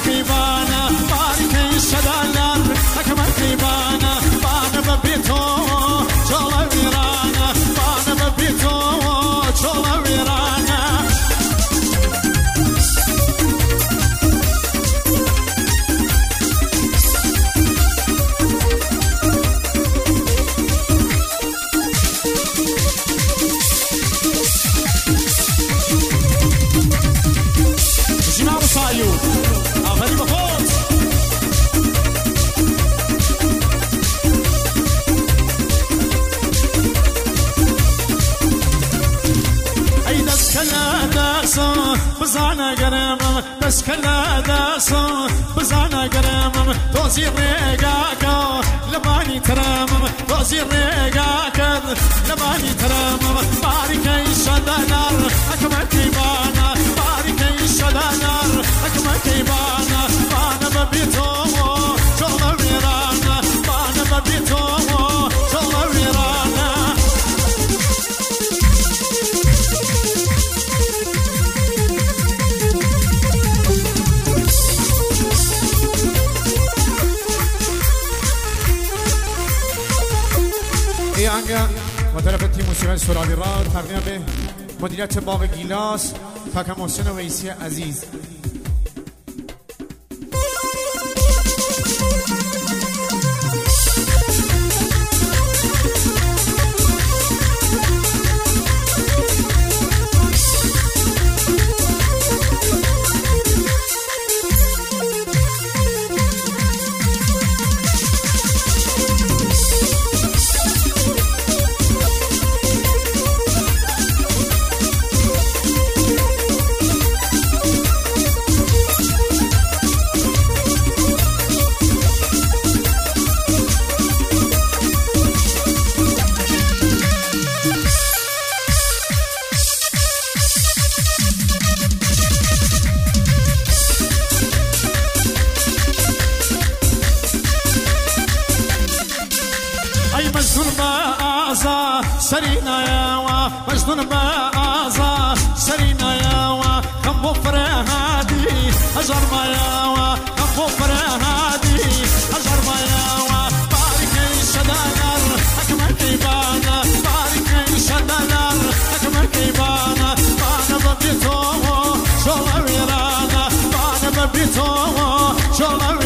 كيبانا بارك يشدالر حكم كيبانا بانا ببيتو جولا ويرانا بانا ببيتو جولا ويرانا جماعة صايو آخری بخوت ای دست کلا دستم بزانه گرمم دست کلا دستم بزانه گرمم دوزی ریگا که لبانی ترمم دوزی ریگا که لبانی ترمم باریکی شدنر حکم کیبانا باریکی شدنر حکم کیبانا بانا ببیتو جولا ویرانا بانا ببیتو جولا ویرانا ای آنگا مطرف تیم موسیقی سرالی را تقدیم به مدیریت باغ گیلاس کاکا محسن ویسی عزیز. مجنون بازا سرينا ياوا مجنون بازا سرينا ياوا كم بفر هادي هجر ما ياوا كم بفر هادي هجر ما ياوا بارك شدانر حكم كيبانا بارك شدانر حكم كيبانا بانا ببيتو شولا ويرانا بانا ببيتو شولا